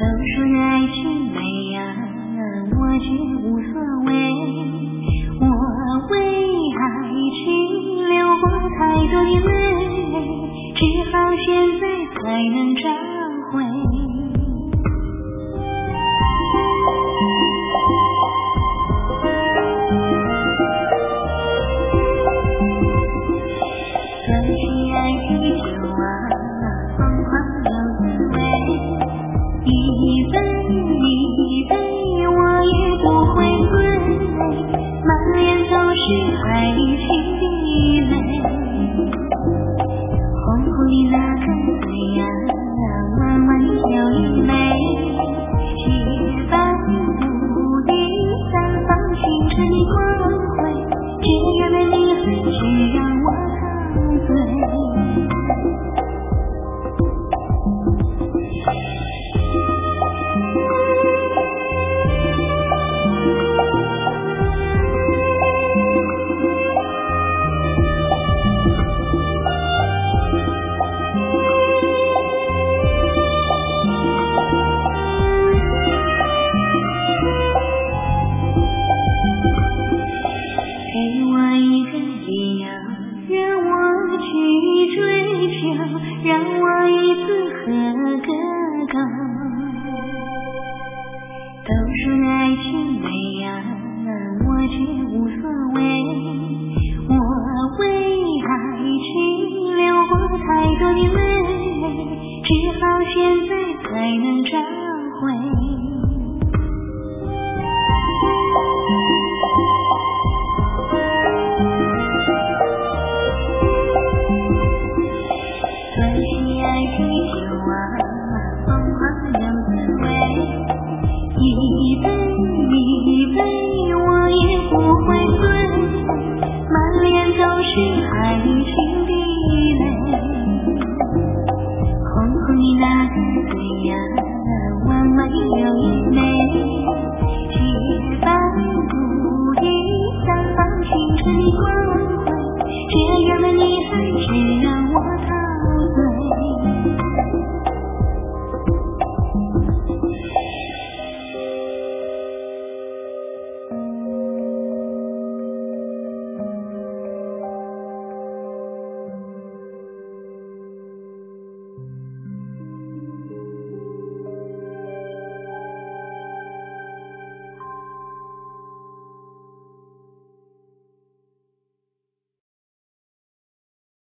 都说爱情美呀，我却无所谓。我为爱情流过太多的泪，只好现在才能找回。端起爱的酒啊，疯狂又滋味。一杯一杯，我也不会醉，满脸都是爱情的泪。红红的那个嘴呀，弯弯有一枚，洁白无敌，散发清澈的光辉。这样的你何止让我陶醉。给我一个理由，让我去追求，让我一次喝个够。都说爱情美呀，我却无所谓。我为爱情流过太多的泪，只好现在才能找回。端起爱的酒啊，疯狂又滋味。一杯一杯，我也不会醉，满脸都是爱情的泪。红红的那个嘴呀，弯弯有一枚，